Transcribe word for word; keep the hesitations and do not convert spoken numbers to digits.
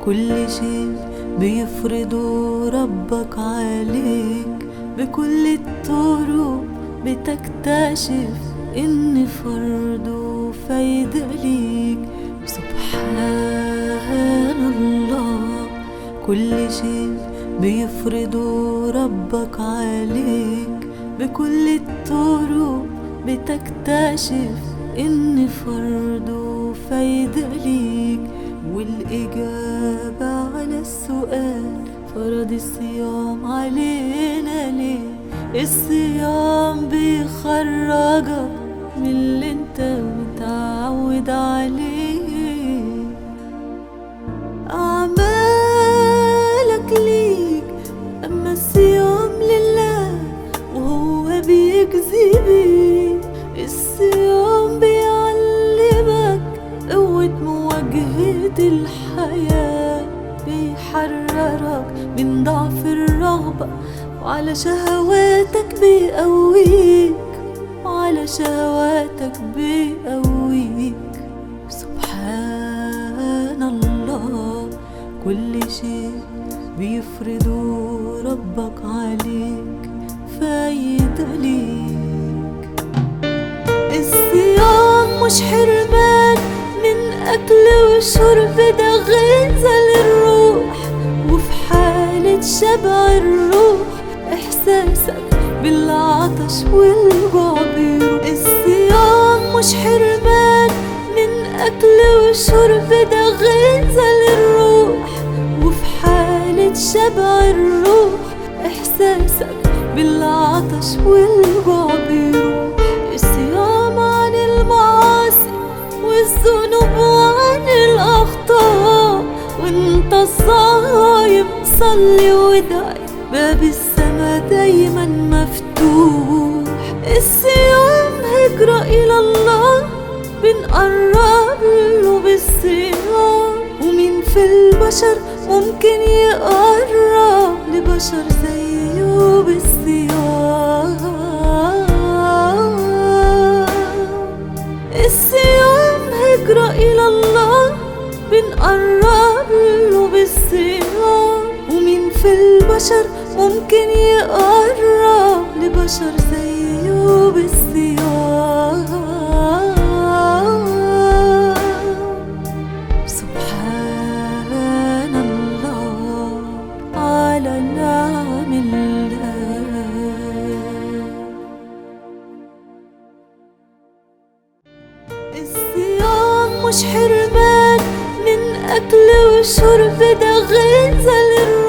كل شيء بيفرضه ربك عليك، بكل الطرق بتكتشف إن فرضه فايدة ليك. سبحان الله، كل شيء بيفرضه ربك عليك، بكل الطرق بتكتشف إن فرضه فايدة ليك. والإجابة على السؤال فرض الصيام علينا ليه؟ الصيام بيخرجك من اللي انت متعود عليه. أعمالك ليك أما الصيام لله وهو بيجزي بيك. الصيام بيعلمك قوة مواجهة الحياة، بيحررك من ضعف الرغبة وعلى شهواتك بيقويك، وعلى شهواتك بيقويك. سبحان الله، كل شيء بيفرضه ربك عليك فايدة ليك. الصيام مش حرمان من أكل وشرب، ده غذاء للروح، وفي حالة شبع الروح إحساسك بالعطش والجوع بيروح. الصيام مش حرمان من أكل وشرب، ده غذاء للروح، وفي حالة شبع الروح إحساسك بالعطش والجوع بيروح. الصيام عن المعاصي والذنوب وعن الأخطاء، وانت صايم صلي وادعي، باب السما دايما مفتوح. الصيام هجرة إلى الله، بنقرب له بالصيام. ومين في البشر ممكن يقرب لبشر زيه بالصيام؟ الصيام هجرة إلى الله، بنقرب له بالصيام. ومين في البشر ممكن يقرب لبشر زيه بالصيام؟ سبحان الله على نعم الله. الصيام مش حرمان من أكل وشرب، ده غذاء للروح،